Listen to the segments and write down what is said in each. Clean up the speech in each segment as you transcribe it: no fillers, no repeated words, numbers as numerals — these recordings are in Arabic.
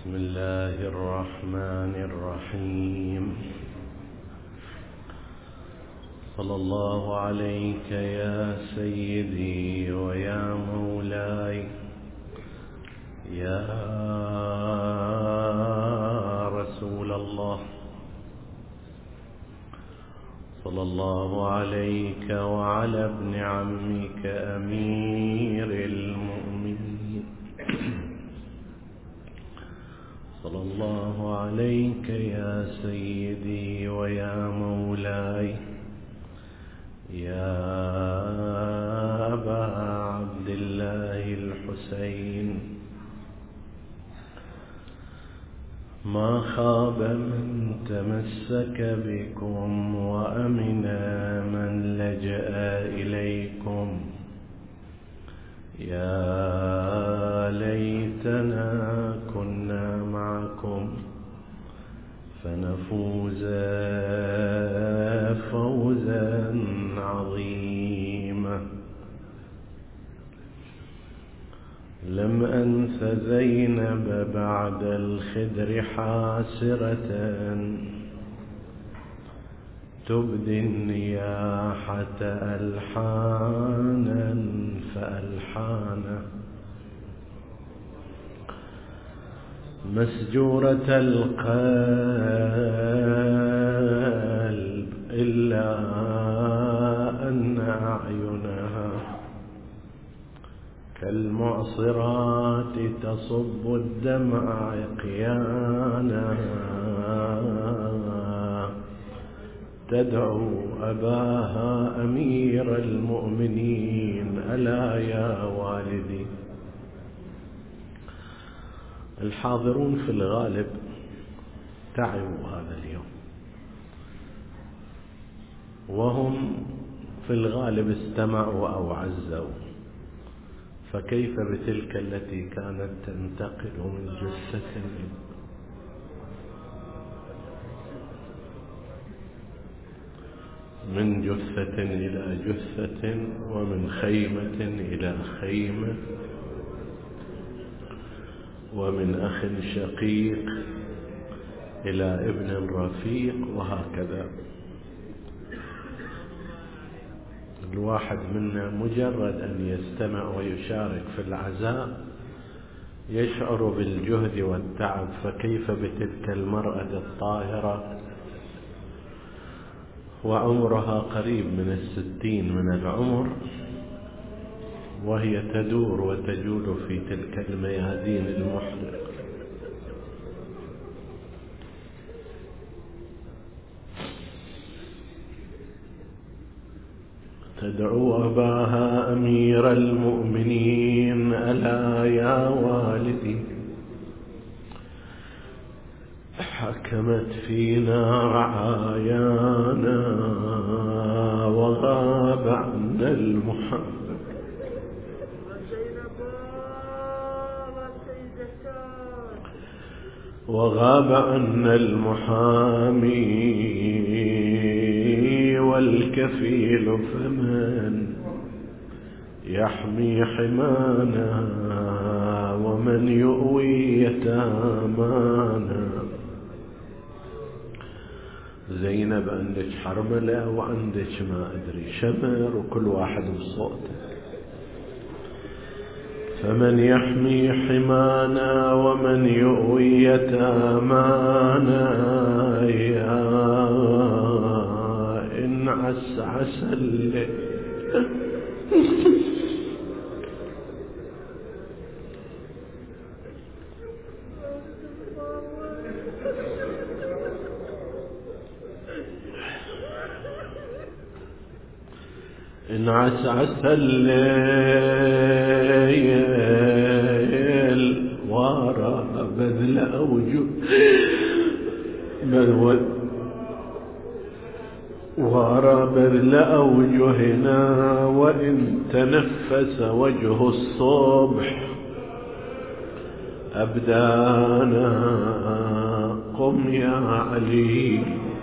بسم الله الرحمن الرحيم. صلى الله عليك يا سيدي ويا مولاي يا رسول الله. صلى الله عليك وعلى ابن عمك أمير المؤمنين. صلى الله عليك يا سيدي ويا مولاي يا أبا عبد الله الحسين. ما خاب من تمسك بكم وأمن من لجأ إليكم. يا ليتنا كنا معكم فنفوز فوزا عظيما. لم أنس زينب بعد الخدر حاسرة تبدي النياحة ألحانا فألحانا. مسجورة القلب إلا أن أعينها كالمعصرات تصب الدمع عقيانا. تدعو أباها أمير المؤمنين ألا يا والدي. الحاضرون في الغالب تعبوا هذا اليوم، وهم في الغالب استمعوا أو عزوا، فكيف بتلك التي كانت تنتقل من جثة إلى جثة ومن خيمة إلى خيمة ومن أخ شقيق إلى ابن رفيق وهكذا. الواحد منا مجرد أن يستمع ويشارك في العزاء يشعر بالجهد والتعب، فكيف بتلك المرأة الطاهرة وعمرها قريب من 60 من العمر وهي تدور وتجول في تلك الميادين المحرقة. تدعو أباها أمير المؤمنين ألا يا والدي. حكمت فينا رعايانا وغاب عنا المحامي والكفيل، فمن يحمي حمانا ومن يؤوي يتامانا. زينب عندك حرملة وعندك ما أدري شمر وكل واحد بصوته. فمن يحمي حمانا ومن يؤوي يتامانا. يا إن عسعس الليل إن عسعس الليل وراء بذل أوجه وراء بذل أوجهنا. وإن تنفس وجه الصبح أبدانا. قم يا علي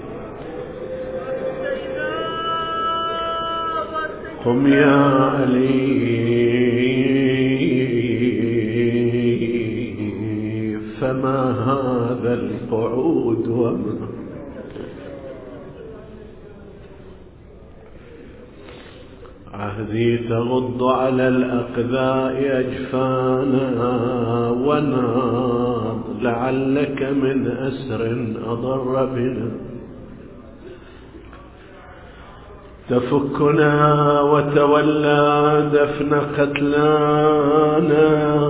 قم يا علي فما هذا القعود وما عهدي تغض على الأقذاء أجفانا وناض لعلك من أسر أضر بنا تفكنا وتولى دفن قتلانا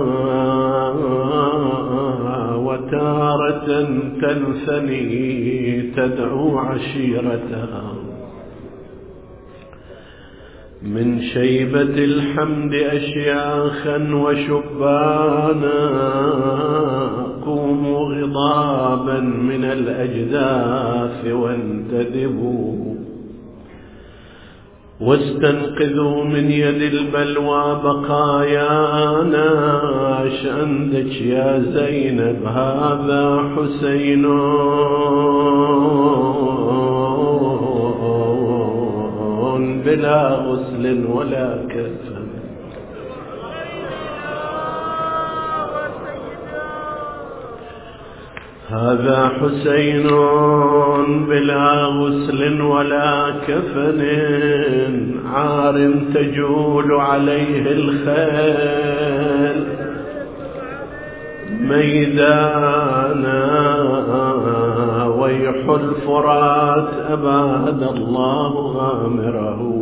وتارة تنثني تدعو عشيرتها من شيبة الحمد أشياخا وشبانا قوموا غضابا من الأجداث وانتدبوا واستنقذوا من يد البلوى بقايانا. عش عندك يا زينب هذا حسين بلا غسل ولا كفن هذا حسين بلا غسل ولا كفن عار تجول عليه الخيل ميدانا ويح الفرات أباد الله غامره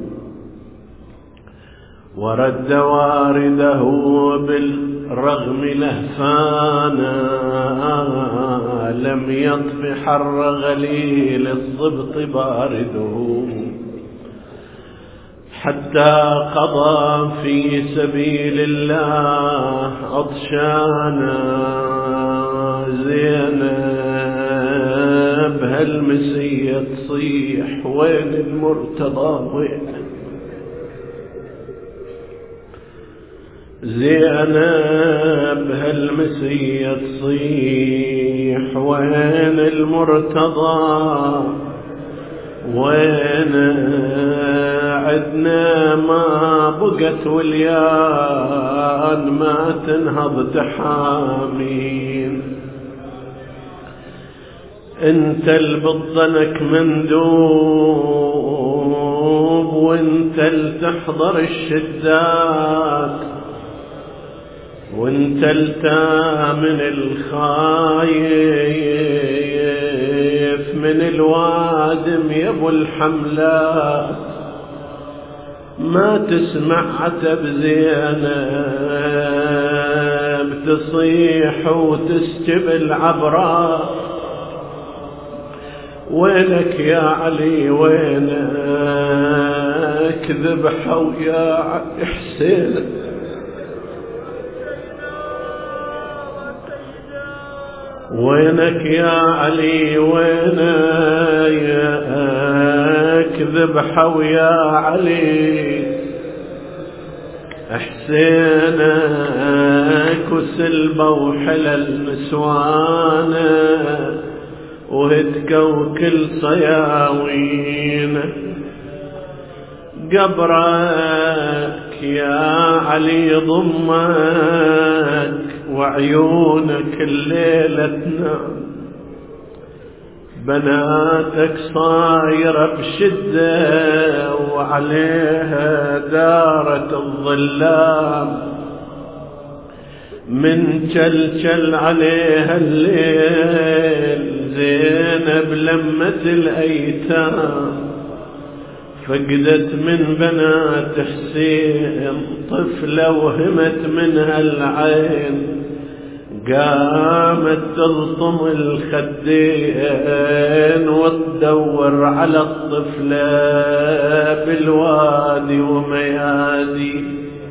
ورد وارده بالرغم لهفانا لم يطف حر غليل الصبط بارده حتى قضى في سبيل الله عطشانا. زينب هالمسية تصيح وين المرتضى وين زينب هالمسية تصيح وين المرتضى وين عدنا ما بقت وليان ما تنهض تحامين انت البضنك مندوب وانت التحضر الشدات وانت التامن الخايف من الوادم يا ابو الحملات ما تسمع عتب زينب تصيح وتسجب العبرات وينك يا علي وينك ذبحوا يا حسين وينك يا علي وينك ذبحوا يا علي حسينك وسلبوا حلل نسوانه وهتكوا كل صياوين قبرك يا علي ضمك وعيونك الليلة تنام بناتك صايرة بشدة وعليها دارة الظلام من جلجل عليها الليل زينب لمة الأيتام فقدت من بنات حسين طفلة وهمت منها العين قامت تلطم الخدين وتدور على الطفلة بالوادي وميادي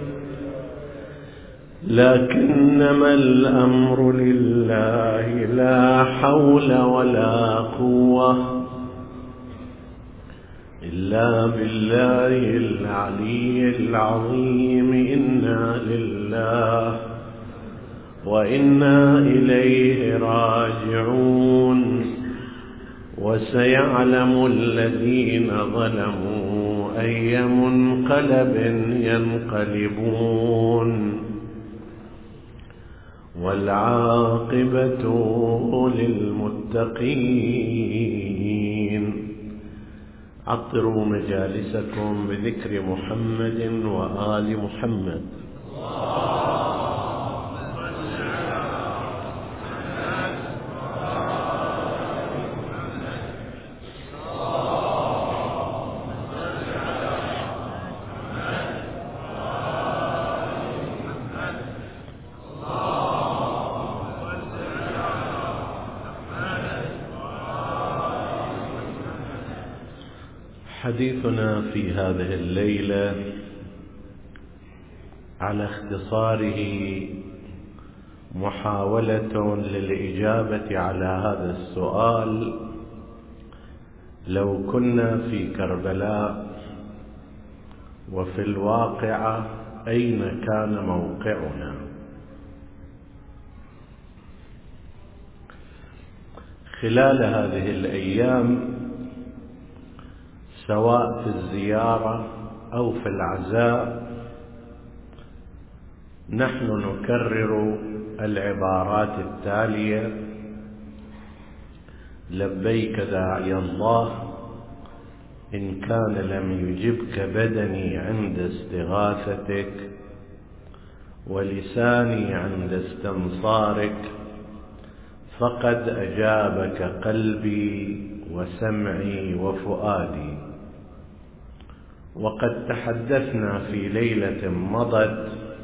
لكنما الأمر لله لا حول ولا قوة إلا بالله العلي العظيم. إنا لله وإنا إليه راجعون وسيعلم الذين ظلموا أي منقلب ينقلبون والعاقبة للمتقين. عطروا مجالسكم بذكر محمد وآل محمد. حديثنا في هذه الليلة على اختصاره محاولة للإجابة على هذا السؤال: لو كنا في كربلاء وفي الواقع أين كان موقعنا؟ خلال هذه الأيام سواء في الزيارة أو في العزاء نحن نكرر العبارات التالية: لبيك داعي الله، إن كان لم يجبك بدني عند استغاثتك، ولساني عند استنصارك، فقد أجابك قلبي وسمعي وفؤادي. وقد تحدثنا في ليلة مضت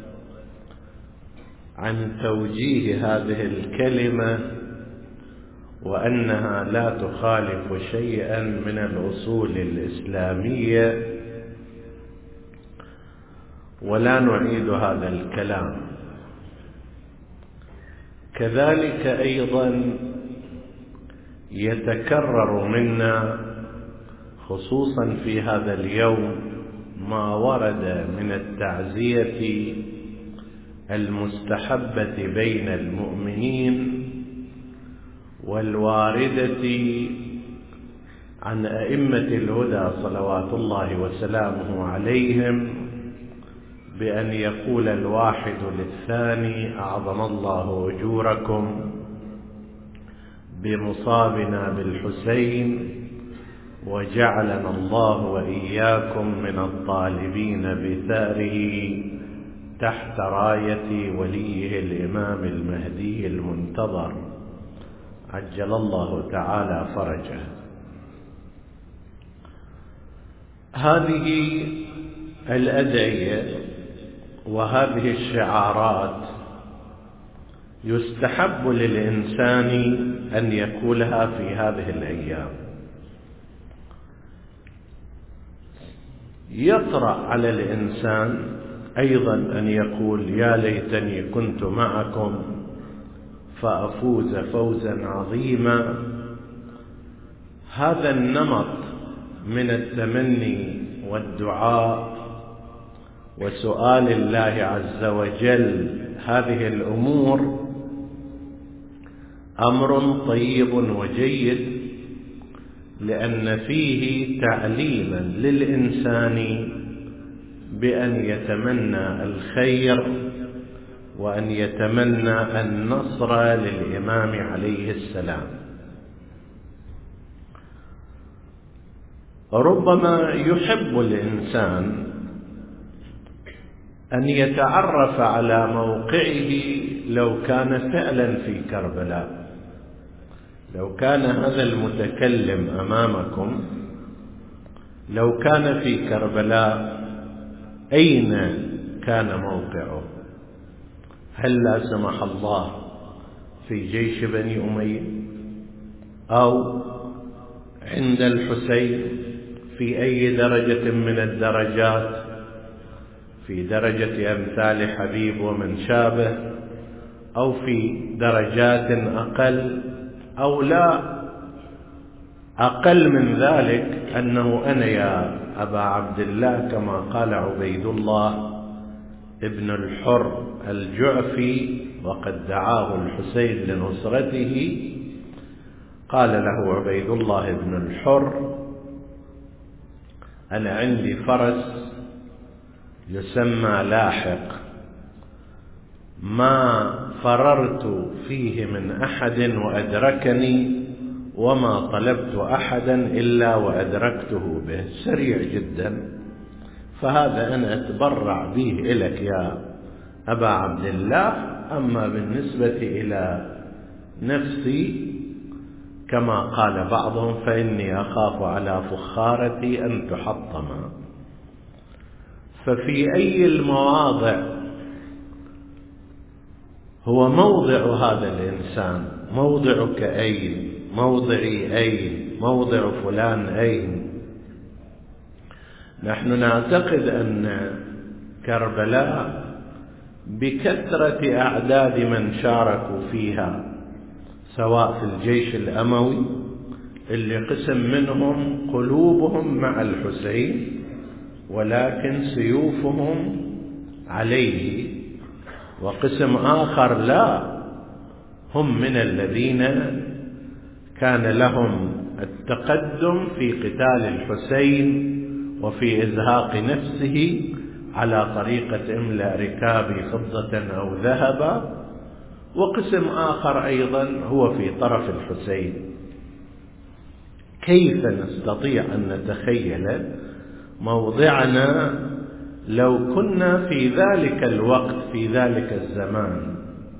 عن توجيه هذه الكلمة وأنها لا تخالف شيئا من الأصول الإسلامية، ولا نعيد هذا الكلام. كذلك أيضا يتكرر منا خصوصا في هذا اليوم ما ورد من التعزية المستحبة بين المؤمنين والواردة عن أئمة الهدى صلوات الله وسلامه عليهم، بأن يقول الواحد للثاني: أعظم الله أجوركم بمصابنا بالحسين، وجعلنا الله وإياكم من الطالبين بثاره تحت راية وليه الإمام المهدي المنتظر عجل الله تعالى فرجه. هذه الأدعية وهذه الشعارات يستحب للإنسان أن يقولها في هذه الأيام. يطرأ على الإنسان أيضا أن يقول: يا ليتني كنت معكم فأفوز فوزا عظيما. هذا النمط من التمني والدعاء وسؤال الله عز وجل هذه الأمور أمر طيب وجيد، لأن فيه تعليما للإنسان بأن يتمنى الخير وأن يتمنى النصر للإمام عليه السلام. ربما يحب الإنسان أن يتعرف على موقعه لو كان فعلا في كربلاء. لو كان هذا المتكلم أمامكم لو كان في كربلاء أين كان موقعه؟ هل لا سمح الله في جيش بني أمية، أو عند الحسين في أي درجة من الدرجات، في درجة أمثال حبيب ومن شابه، أو في درجات أقل، أو لا أقل من ذلك أنه أنا يا أبا عبد الله، كما قال عبيد الله ابن الحر الجعفي وقد دعاه الحسين لنصرته. قال له عبيد الله ابن الحر: أنا عندي فرس يسمى لاحق، ما فررت فيه من أحد وأدركني، وما طلبت أحدا إلا وأدركته به، سريع جدا. فهذا أنا أتبرع به إليك يا أبا عبد الله. أما بالنسبة إلى نفسي كما قال بعضهم فإني أخاف على فخارتي أن تحطم. ففي أي المواضع هو موضع هذا الإنسان؟ موضعك أين؟ موضعي أين؟ موضع فلان أين؟ نحن نعتقد أن كربلاء بكثرة أعداد من شاركوا فيها، سواء في الجيش الأموي اللي قسم منهم قلوبهم مع الحسين ولكن سيوفهم عليه، وقسم آخر لا، هم من الذين كان لهم التقدم في قتال الحسين وفي إزهاق نفسه على طريقة املأ ركابي فضة أو ذهبا، وقسم آخر أيضا هو في طرف الحسين. كيف نستطيع أن نتخيل موضعنا لو كنا في ذلك الوقت في ذلك الزمان؟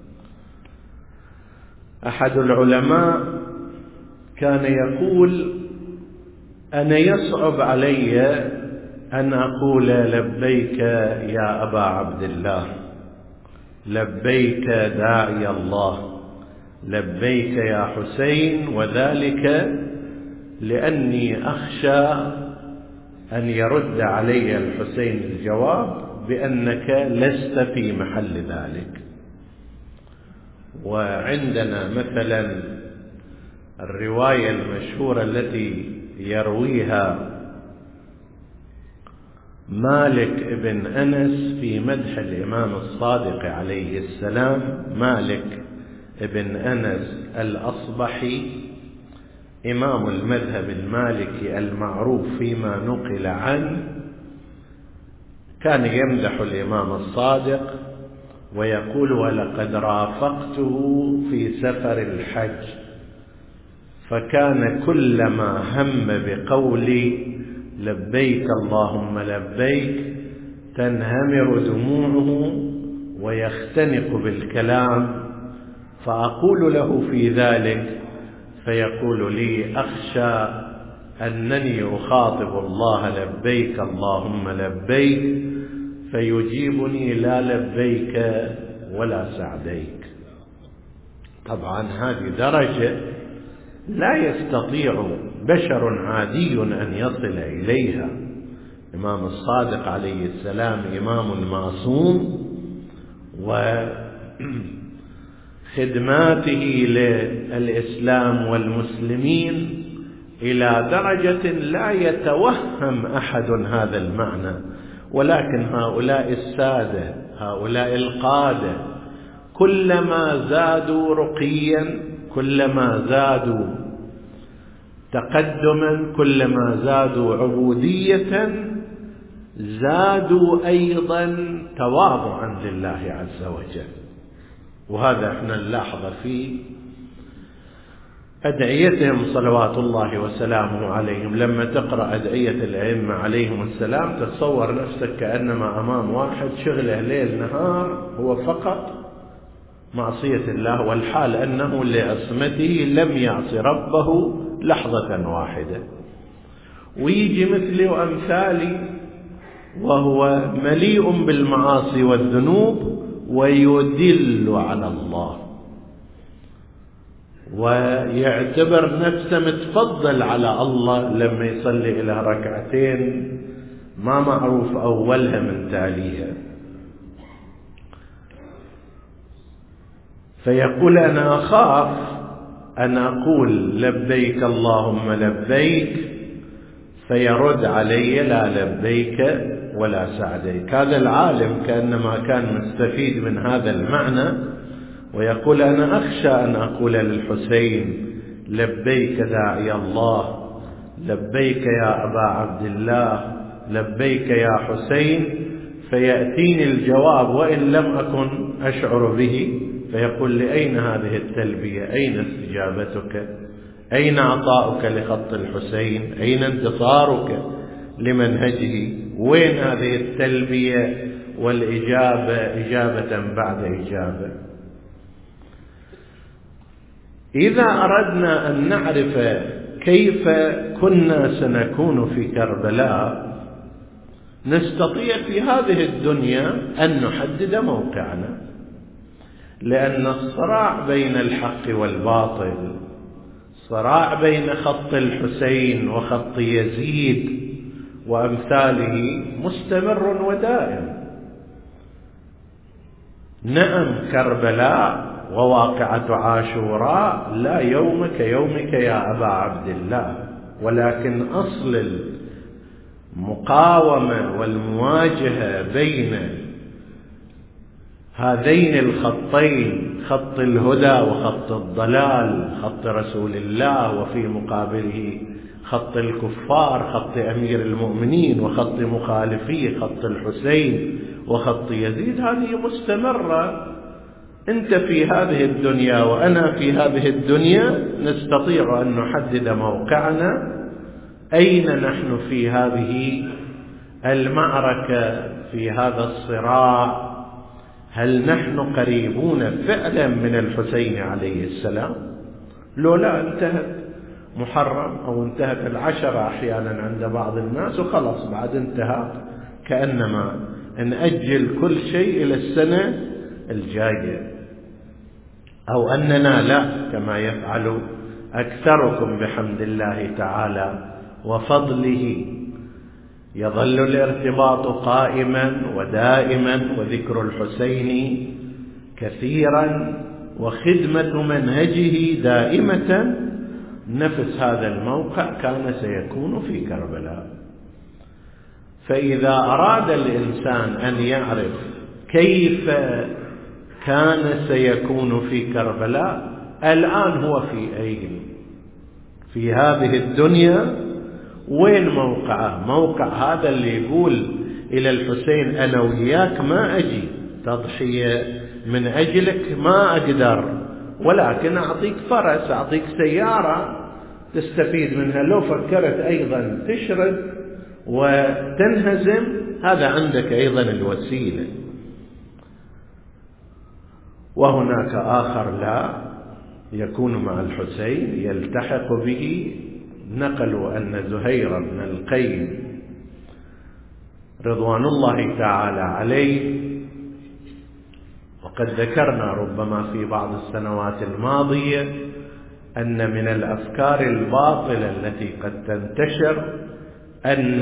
أحد العلماء كان يقول: أنا يصعب علي أن أقول لبيك يا أبا عبد الله، لبيك داعي الله، لبيك يا حسين، وذلك لأني أخشى أن يرد علي الحسين الجواب بأنك لست في محل ذلك. وعندنا مثلا الرواية المشهورة التي يرويها مالك بن أنس في مدح الإمام الصادق عليه السلام. مالك بن أنس الأصبحي إمام المذهب المالكي المعروف فيما نقل عنه، كان يمدح الإمام الصادق ويقول: ولقد رافقته في سفر الحج، فكان كلما هم بقولي لبيك اللهم لبيك تنهمر دموعه ويختنق بالكلام، فأقول له في ذلك فيقول لي: أخشى أنني أخاطب الله لبيك اللهم لبيك فيجيبني لا لبيك ولا سعديك. طبعا هذه درجة لا يستطيع بشر عادي أن يصل إليها. الإمام الصادق عليه السلام إمام معصوم، وخدماته للإسلام والمسلمين إلى درجة لا يتوهم أحد هذا المعنى. ولكن هؤلاء السادة، هؤلاء القادة، كلما زادوا رقيا، كلما زادوا تقدما، كلما زادوا عبودية، زادوا أيضا تواضعا لله عز وجل. وهذا احنا نلاحظ في أدعيتهم صلوات الله وسلامه عليهم. لما تقرأ أدعية الأئمة عليهم السلام تتصور نفسك كأنما أمام واحد شغله ليل نهار هو فقط معصية الله، والحال أنه لعصمته لم يعص ربه لحظة واحدة. ويجي مثلي وأمثالي وهو مليء بالمعاصي والذنوب ويدل على الله ويعتبر نفسه متفضل على الله لما يصلي إلى ركعتين ما معروف أولها من تاليها. فيقول: أنا أخاف أن أقول لبيك اللهم لبيك فيرد علي لا لبيك ولا سعديك. هذا العالم كأنما كان مستفيد من هذا المعنى ويقول: أنا أخشى أن أقول للحسين لبيك داعي الله، لبيك يا أبا عبد الله، لبيك يا حسين، فيأتيني الجواب وإن لم أكن أشعر به، فيقول لأين هذه التلبية؟ أين استجابتك؟ أين عطاؤك لخط الحسين؟ أين انتصارك لمنهجه؟ وين هذه التلبية والإجابة إجابة بعد إجابة؟ إذا أردنا أن نعرف كيف كنا سنكون في كربلاء، نستطيع في هذه الدنيا أن نحدد موقعنا، لأن الصراع بين الحق والباطل، صراع بين خط الحسين وخط يزيد وأمثاله مستمر ودائم. نعم كربلاء وواقعة عاشوراء لا يوم كيومك يا أبا عبد الله، ولكن أصل المقاومة والمواجهة بين هذين الخطين، خط الهدى وخط الضلال، خط رسول الله وفي مقابله خط الكفار، خط أمير المؤمنين وخط مخالفيه، خط الحسين وخط يزيد، هذه مستمرة. أنت في هذه الدنيا وأنا في هذه الدنيا، نستطيع أن نحدد موقعنا، أين نحن في هذه المعركة، في هذا الصراع. هل نحن قريبون فعلا من الحسين عليه السلام؟ لو لا انتهت محرم أو انتهت العشرة أحيانا عند بعض الناس وخلص بعد انتهى، كأنما نأجل كل شيء إلى السنة الجاية، أو أننا لا كما يفعل أكثركم بحمد الله تعالى وفضله، يظل الارتباط قائما ودائما وذكر الحسين كثيرا وخدمة منهجه دائمة. نفس هذا الموقع كان سيكون في كربلاء. فإذا أراد الإنسان أن يعرف كيف كان سيكون في كربلاء، الآن هو في أين؟ في هذه الدنيا وين موقعه؟ موقع هذا اللي يقول إلى الحسين أنا وياك ما أجي تضحية من أجلك ما أقدر، ولكن أعطيك فرس، أعطيك سيارة تستفيد منها، لو فكرت أيضا تشرد وتنهزم هذا عندك أيضا الوسيلة. وهناك آخر لا يكون مع الحسين يلتحق به. نقلوا أن زهير بن القيم رضوان الله تعالى عليه، وقد ذكرنا ربما في بعض السنوات الماضية أن من الأفكار الباطلة التي قد تنتشر أن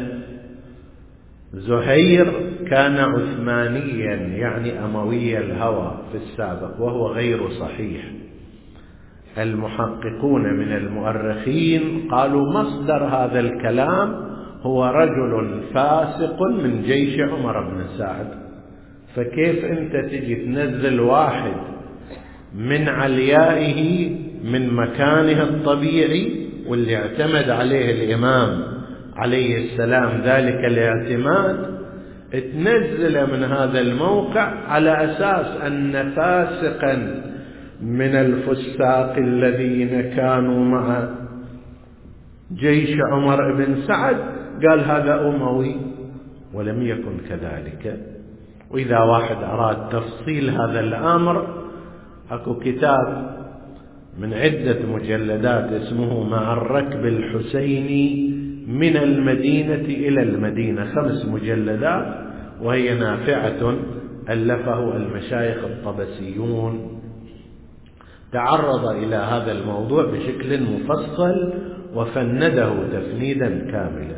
زهير كان عثمانيا يعني أموي الهوى في السابق، وهو غير صحيح. المحققون من المؤرخين قالوا مصدر هذا الكلام هو رجل فاسق من جيش عمر بن سعد. فكيف أنت تجي تنزل واحد من عليائه من مكانه الطبيعي واللي اعتمد عليه الإمام عليه السلام ذلك الاعتماد، تنزل من هذا الموقع على أساس أن فاسقا من الفساق الذين كانوا مع جيش عمر بن سعد قال هذا أموي، ولم يكن كذلك. وإذا واحد أراد تفصيل هذا الأمر، أكو كتاب من عدة مجلدات اسمه مع الركب الحسيني من المدينة إلى المدينة، 5 مجلدات، وهي نافعة، ألفه المشايخ الطبسيون، تعرض إلى هذا الموضوع بشكل مفصل وفنده تفنيدا كاملا.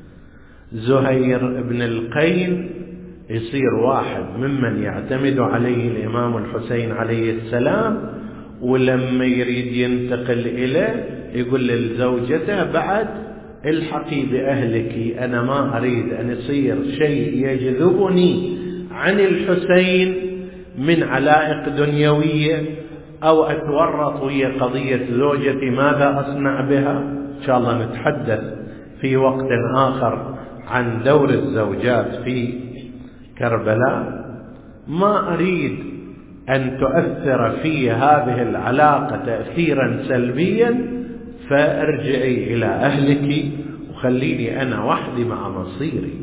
زهير بن القين يصير واحد ممن يعتمد عليه الإمام الحسين عليه السلام، ولما يريد ينتقل إليه يقول لزوجته بعد الحقي بأهلك، أنا ما أريد أن يصير شيء يجذبني عن الحسين من علائق دنيوية أو أتورط ويا قضية زوجتي ماذا أصنع بها. إن شاء الله نتحدث في وقت آخر عن دور الزوجات في كربلاء، ما أريد أن تؤثر في هذه العلاقة تأثيرا سلبيا، فارجعي إلى أهلك وخليني أنا وحدي مع مصيري.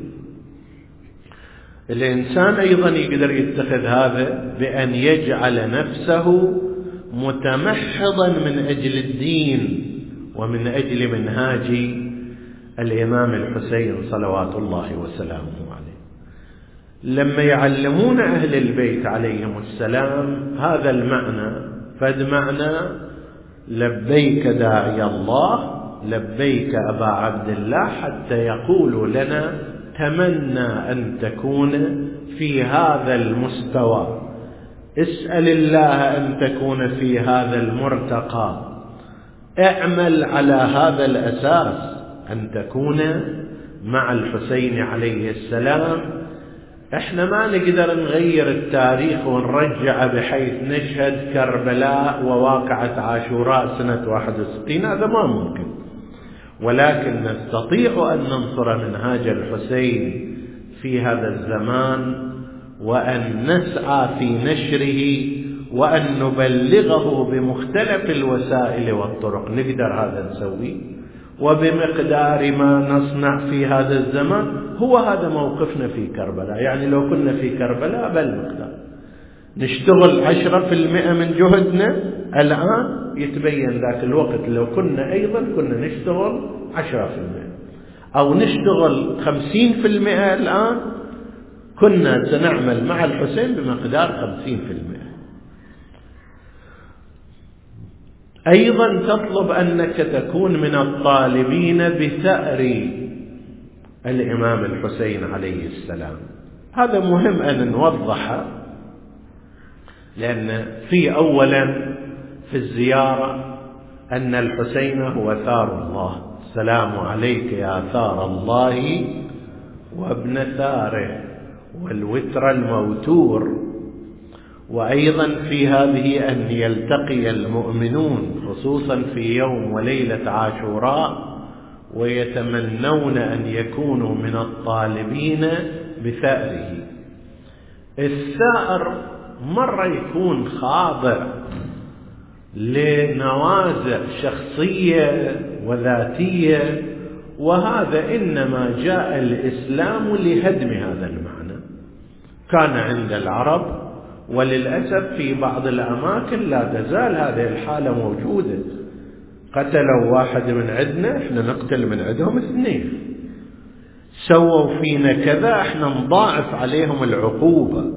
الإنسان أيضا يقدر يتخذ هذا بأن يجعل نفسه متمحضا من أجل الدين ومن أجل منهاج الإمام الحسين صلوات الله وسلامه عليه. لما يعلمون أهل البيت عليهم السلام هذا المعنى، فد معنى لبيك داعي الله، لبيك أبا عبد الله، حتى يقولوا لنا تمنى أن تكون في هذا المستوى، اسأل الله أن تكون في هذا المرتقى، اعمل على هذا الأساس أن تكون مع الحسين عليه السلام. احنا ما نقدر نغير التاريخ ونرجع بحيث نشهد كربلاء وواقعة عاشوراء سنة 61، هذا ما ممكن، ولكن نستطيع أن ننصر منهاج الحسين في هذا الزمان، وأن نسعى في نشره، وأن نبلغه بمختلف الوسائل والطرق. نقدر هذا نسويه، وبمقدار ما نصنع في هذا الزمان. هو هذا موقفنا في كربلاء، يعني لو كنا في كربلاء بالمقدار نشتغل 10% من جهدنا الآن، يتبين ذاك الوقت لو كنا أيضا كنا نشتغل 10%، أو نشتغل 50% الآن، كنا سنعمل مع الحسين بمقدار 50%. أيضا تطلب أنك تكون من الطالبين بثأر الإمام الحسين عليه السلام. هذا مهم أن نوضحه، لأن في أولا في الزيارة أن الحسين هو ثار الله، السلام عليك يا ثار الله وابن ثاره والوتر الموتور. وأيضا في هذه أن يلتقي المؤمنون خصوصا في يوم وليلة عاشوراء ويتمنون أن يكونوا من الطالبين بثأره. الثأر مرة يكون خاضع لنوازع شخصية وذاتية، وهذا إنما جاء الإسلام لهدم هذا المعنى. كان عند العرب، وللأسف في بعض الأماكن لا تزال هذه الحالة موجودة. قتلوا واحد من عندنا، احنا نقتل من عندهم 2. سووا فينا كذا، احنا نضاعف عليهم العقوبة.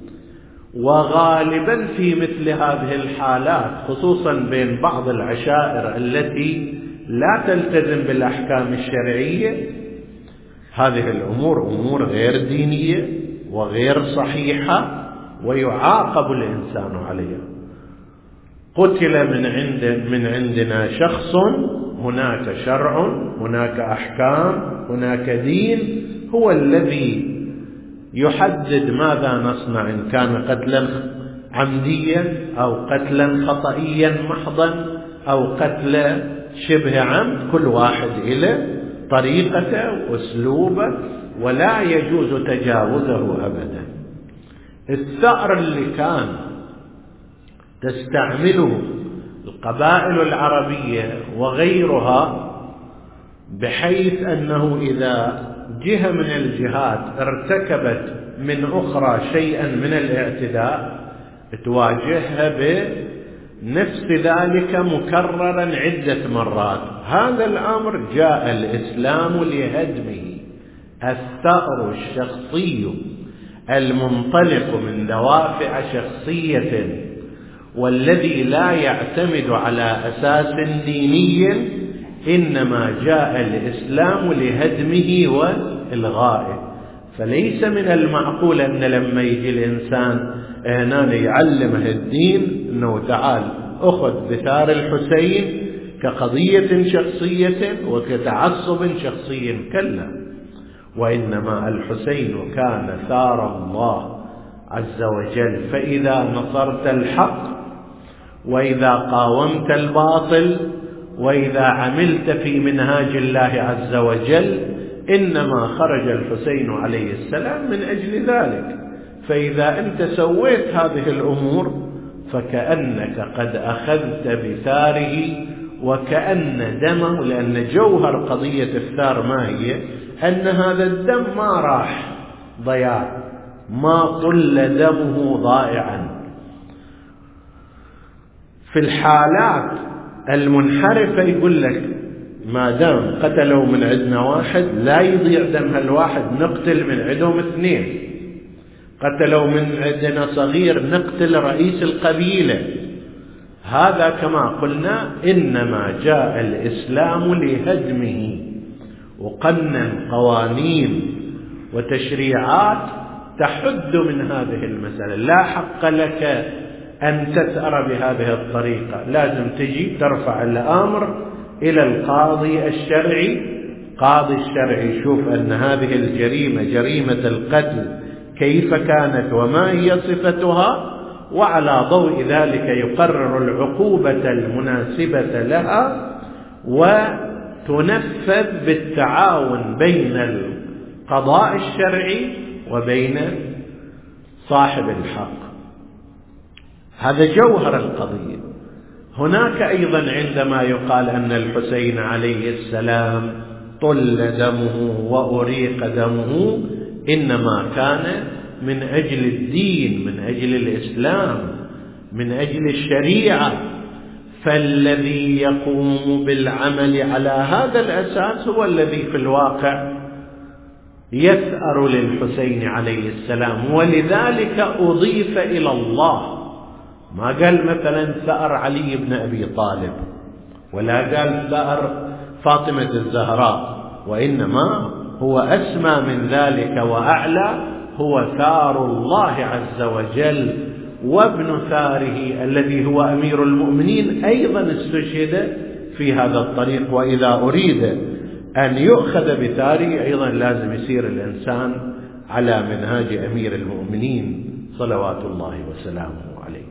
وغالبا في مثل هذه الحالات خصوصا بين بعض العشائر التي لا تلتزم بالأحكام الشرعية، هذه الأمور أمور غير دينية وغير صحيحة، ويعاقب الإنسان عليها. قتل من عندنا شخص، هناك شرع، هناك أحكام، هناك دين هو الذي يحدد ماذا نصنع، إن كان قتلا عمديا أو قتلا خطئيا محضا أو قتل شبه عمد. كل واحد إلى طريقته وأسلوبه، ولا يجوز تجاوزه أبدا. الثأر اللي كان تستعمله القبائل العربية وغيرها، بحيث أنه إذا جهة من الجهات ارتكبت من أخرى شيئا من الاعتداء تواجهها بنفس ذلك مكررا عدة مرات. هذا الأمر جاء الإسلام لهدمه. الثأر الشخصي المنطلق من دوافع شخصية والذي لا يعتمد على أساس ديني، إنما جاء الإسلام لهدمه وإلغائه. فليس من المعقول أن لما يجي الإنسان هنا يعلمه الدين أنه تعال أخذ بثار الحسين كقضية شخصية وكتعصب شخصي، كلا. وإنما الحسين كان ثار الله عز وجل. فإذا نصرت الحق، وإذا قاومت الباطل، وإذا عملت في منهاج الله عز وجل، إنما خرج الحسين عليه السلام من أجل ذلك. فإذا أنت سويت هذه الأمور فكأنك قد أخذت بثاره، وكأن دمه، لأن جوهر قضية الثار ما هي؟ أن هذا الدم ما راح ضياع، ما طل دمه ضائعا. في الحالات المنحرفة يقول لك ما دام قتلوا من عندنا واحد لا يضيع دم هالواحد، نقتل من عندهم 2. قتلوا من عندنا صغير نقتل رئيس القبيلة. هذا كما قلنا إنما جاء الإسلام لهدمه، وقنن قوانين وتشريعات تحد من هذه المسألة. لا حق لك أن تثأر بهذه الطريقة، لازم تجي ترفع الأمر إلى القاضي الشرعي. قاضي الشرعي يشوف أن هذه الجريمة، جريمة القتل، كيف كانت وما هي صفتها، وعلى ضوء ذلك يقرر العقوبة المناسبة لها، وتنفذ بالتعاون بين القضاء الشرعي وبين صاحب الحق. هذا جوهر القضية. هناك أيضا عندما يقال أن الحسين عليه السلام طل دمه وأريق دمه، إنما كان من أجل الدين، من أجل الإسلام، من أجل الشريعة. فالذي يقوم بالعمل على هذا الأساس هو الذي في الواقع يثأر للحسين عليه السلام، ولذلك أضيف إلى الله. ما قال مثلا ثأر علي بن أبي طالب، ولا قال ثأر فاطمة الزهراء، وإنما هو أسمى من ذلك وأعلى، هو ثار الله عز وجل. وابن ثاره الذي هو أمير المؤمنين أيضا استشهد في هذا الطريق. وإذا أريد أن يؤخذ بثاره أيضا لازم يسير الإنسان على منهاج أمير المؤمنين صلوات الله وسلامه عليه.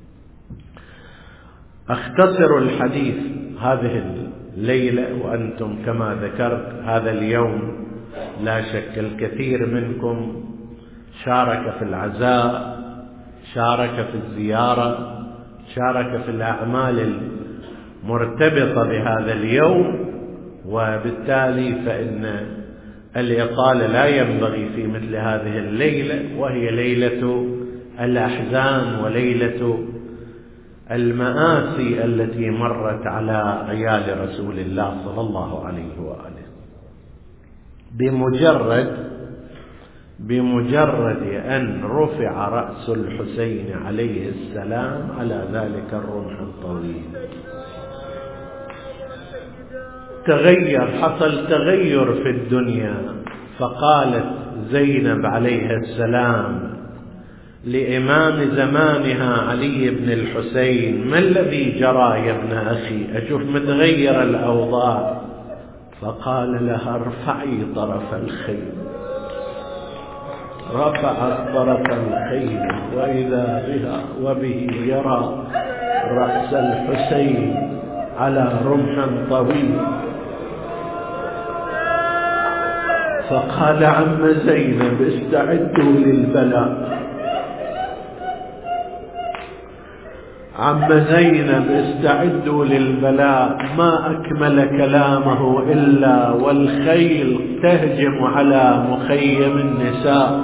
أختصر الحديث هذه الليلة، وأنتم كما ذكرت هذا اليوم لا شك الكثير منكم شارك في العزاء، شارك في الزيارة، شارك في الأعمال المرتبطة بهذا اليوم، وبالتالي فإن الإطالة لا ينبغي في مثل هذه الليلة، وهي ليلة الأحزان وليلة المآسي التي مرت على عيال رسول الله صلى الله عليه وآله. بمجرد أن رفع رأس الحسين عليه السلام على ذلك الرمح الطويل حصل تغير في الدنيا. فقالت زينب عليه السلام لإمام زمانها علي بن الحسين: ما الذي جرى يا ابن أخي؟ أشوف متغير الأوضاع. فقال لها: ارفعي طرف الخيل. رفعت طرف الخيل وإذا بها وبه يرى رأس الحسين على رمح طويل. فقال: عم زينب استعدوا للبلاء، عم زينب استعدوا للبلاء. ما أكمل كلامه إلا والخيل تهجم على مخيم النساء،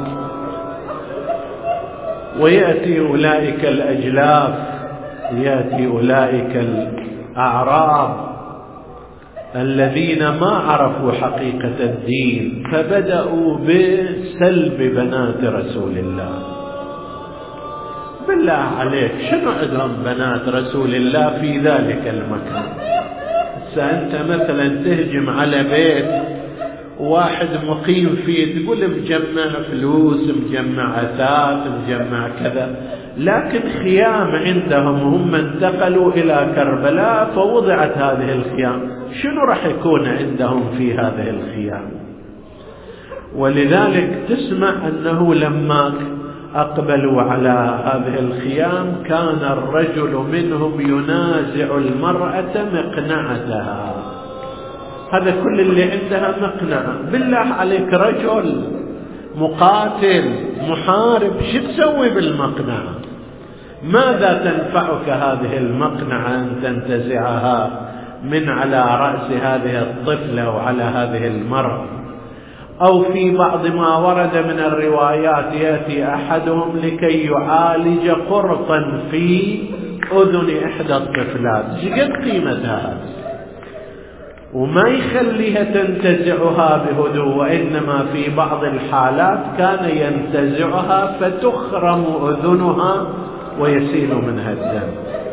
ويأتي أولئك الأجلاف، يأتي أولئك الأعراب الذين ما عرفوا حقيقة الدين، فبدأوا بسلب بنات رسول الله. بالله عليك شنو عندهم بنات رسول الله في ذلك المكان؟ أنت مثلا تهجم على بيت واحد مقيم فيه، تقول مجمع فلوس، مجمع أثاث، مجمع كذا، لكن خيام عندهم. هم انتقلوا إلى كربلاء فوضعت هذه الخيام، شنو راح يكون عندهم في هذه الخيام؟ ولذلك تسمع أنه لما أقبلوا على هذه الخيام كان الرجل منهم ينازع المرأة مقنعتها، هذا كل اللي عندها مقنعة. بالله عليك رجل مقاتل محارب شو تسوي بالمقنعة؟ ماذا تنفعك هذه المقنعة أن تنتزعها من على رأس هذه الطفلة وعلى هذه المرأة؟ أو في بعض ما ورد من الروايات يأتي أحدهم لكي يعالج قرطا في أذن إحدى الطفلات، شقد قيمتها وما يخليها تنتزعها بهدوء، وإنما في بعض الحالات كان ينتزعها فتخرم أذنها ويسيل منها الدم.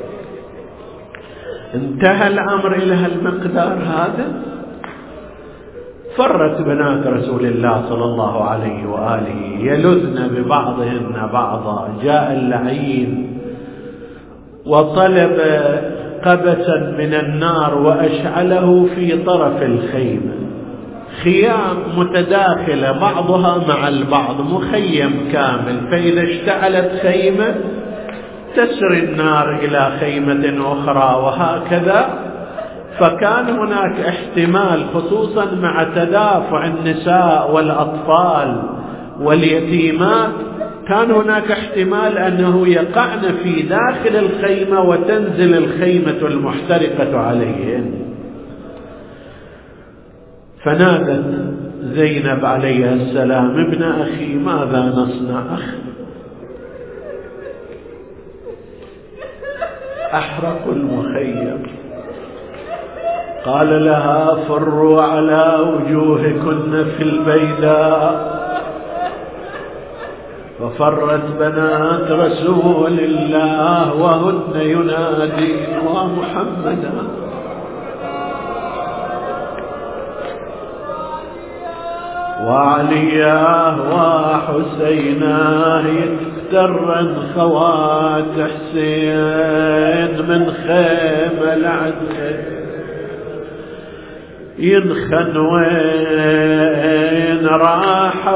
انتهى الأمر إلى المقدار هذا. فرت بنات رسول الله صلى الله عليه وآله يلذن ببعضهن بعضا. جاء اللعين وطلب قبسا من النار وأشعله في طرف الخيمة، خيام متداخلة بعضها مع البعض، مخيم كامل، فإذا اشتعلت خيمة تسري النار إلى خيمة أخرى وهكذا. فكان هناك احتمال خصوصا مع تدافع النساء والأطفال واليتيمات، كان هناك احتمال أنه يقعن في داخل الخيمة وتنزل الخيمة المحترقة عليهن. فنادت زينب عليها السلام: ابن أخي ماذا نصنع؟ أحرقوا المخيم. قال لها: فروا على وجوهكن في البيداء. ففرت بنات رسول الله وهن ينادين: ومحمدا. وعلياه وحسيناه يفترن خوات حسين من خيمة لعد ينخن وين راح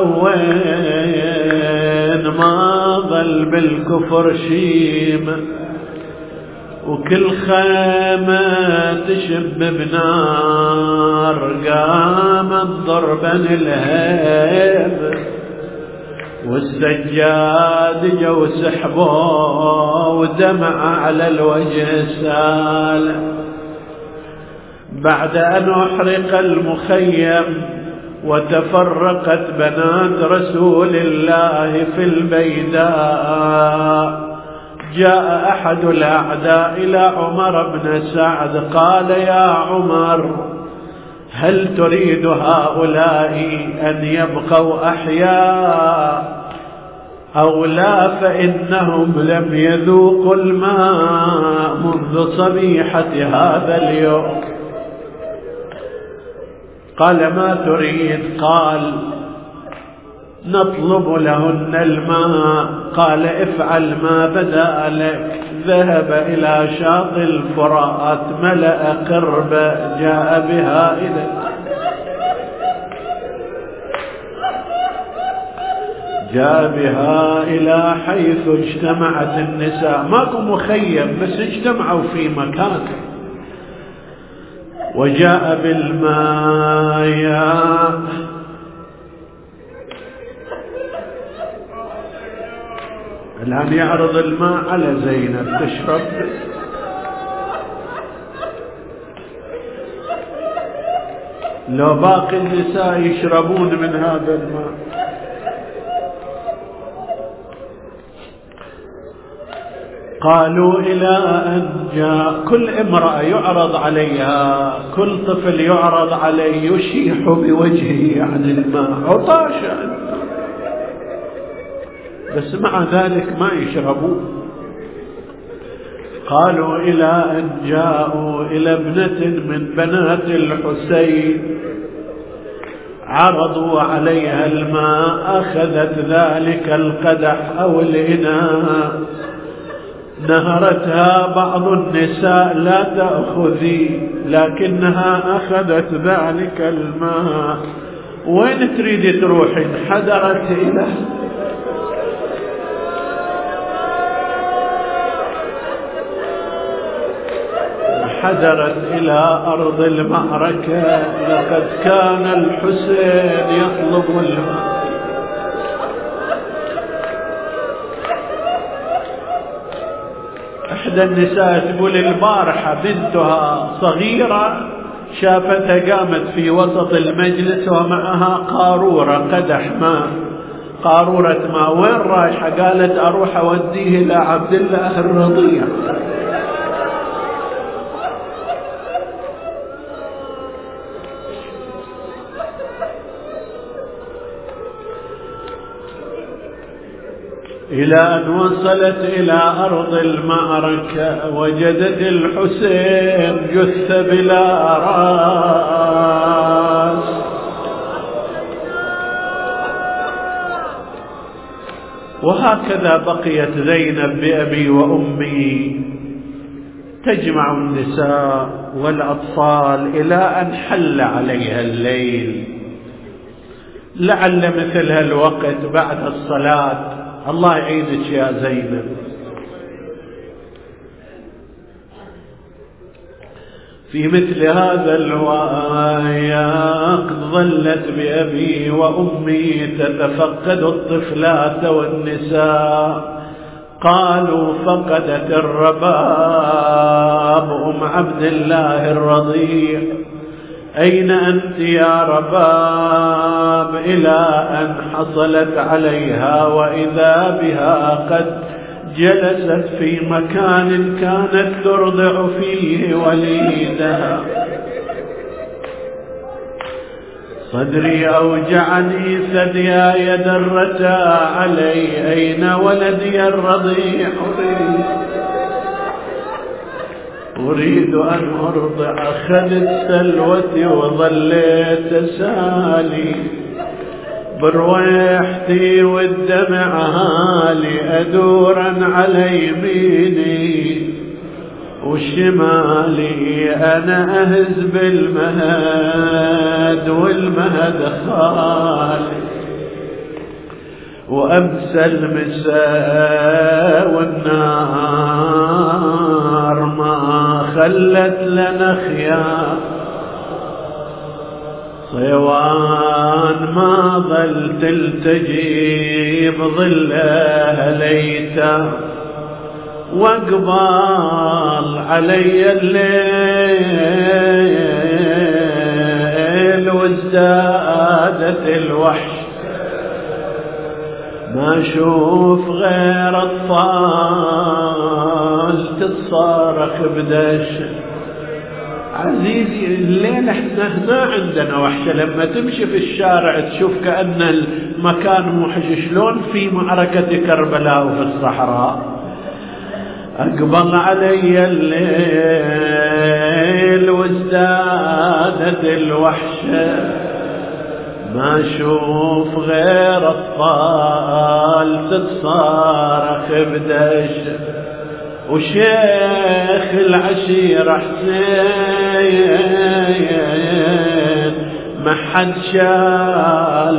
وين ما ظل بالكفر شيم، وكل خيمة تشب بنار قامت ضربا الهيب، والسجاد جو سحبه ودمع على الوجه سال. بعد أن أحرق المخيم وتفرقت بنات رسول الله في البيداء، جاء أحد الأعداء إلى عمر بن سعد قال: يا عمر، هل تريد هؤلاء أن يبقوا أحياء أو لا؟ فإنهم لم يذوقوا الماء منذ صبيحة هذا اليوم. قال: ما تريد؟ قال: نطلب لهن الماء. قال: افعل ما بدأ لك. ذهب إلى شاطئ الفرات، ملأ قربة، جاء بها إلى حيث اجتمعت النساء. ماكو مخيم بس اجتمعوا في مكان، وجاء بالماء. الآن يعرض الماء على زينب تشرب. لو باقي النساء يشربون من هذا الماء. قالوا إلى أن جاء كل امرأة يعرض عليها، كل طفل يعرض عليه يشيح بوجهه عن الماء عطاشا، بس مع ذلك ما يشربون. قالوا إلى أن جاءوا إلى ابنة من بنات الحسين، عرضوا عليها الماء، أخذت ذلك القدح أو الإناء، نهرتها بعض النساء: لا تأخذي، لكنها أخذت ذلك الماء. وين تريد تروحين؟ حدرت إلى حدرت إلى أرض المعركة لقد كان الحسين يطلب الماء. إحدى النساء تقول البارحة بنتها صغيرة شافتها قامت في وسط المجلس ومعها قارورة قدح ماء، قارورة ماء، وين رايحة؟ قالت أروح أوديه إلى عبد الله الرضيع. إلى أن وصلت إلى أرض المعركة وجدت الحسين جث بلا رأس. وهكذا بقيت زينب بأبي وأمي تجمع النساء والأطفال إلى أن حل عليها الليل. لعل مثل هالوقت بعد الصلاة. الله يعينك يا زينب. في مثل هذا الوقت ظلت بأبي وأمي تتفقد الطفلات والنساء. قالوا فقدت الرباب أم عبد الله الرضيع. أين أنت يا رباب؟ إلى أن حصلت عليها وإذا بها قد جلست في مكان كانت ترضع فيه وليدها. صدري أوجعني ثدياي درتا علي، أين ولدي الرضيع؟ أريد أن أرضع. أخذت سلوتي وظليت أسالي برويحتي والدمع هالي، أدورا على يميني وشمالي، أنا أهز بالمهد والمهد خالي، وأمسى المساء والنار ما خلت لنا خيار، صيوان ما ظل تلتجي بظلها ليتا، واقبال علي الليل وازدادت الوحش، ما اشوف غير اطفال تتصارخ بدش. عزيزي الليل احنا هنا عندنا وحشة، لما تمشي في الشارع تشوف كأن المكان موحش، شلون في معركة كربلاء وفي الصحراء. أقبل علي الليل وازدادت الوحشة، ما أشوف غير أطفال تتصارخ بدش، وشيخ العشيرة حسين ما حد شال،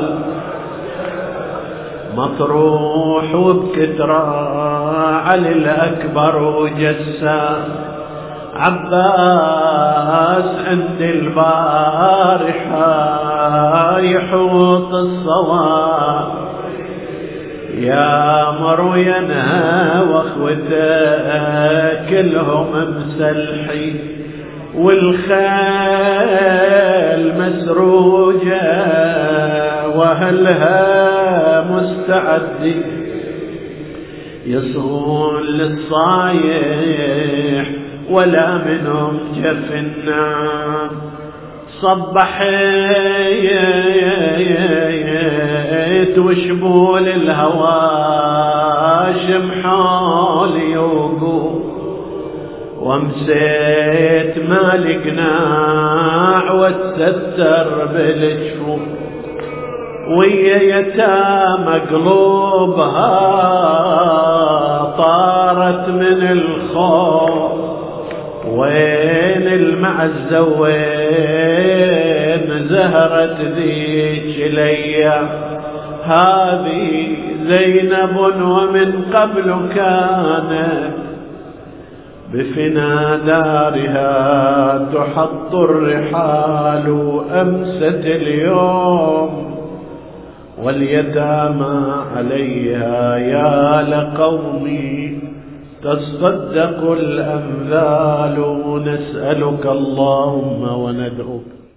مطروح وبكترة علي الأكبر وجسا، عباس عند البارحة يحوط الصواب، يا مروينا واخوته كلهم مسلحين، والخيل مسروجة وأهلها مستعدين، يصغون للصايح ولا منهم جف النعم، صبحيت وشبول الهواشم حولي وقوم، وامسيت مالي قناع واتستر بالجفوف، ويا يتامى قلوبها طارت من الخوف، وين المعزة وين زهرت ذيك ليا، هذه زينب ومن قبل كانت بفنا دارها تحط الرحال أمست اليوم واليتامى عليها يا لقومي تصدق الأمثال. نسألك اللهم وندعوك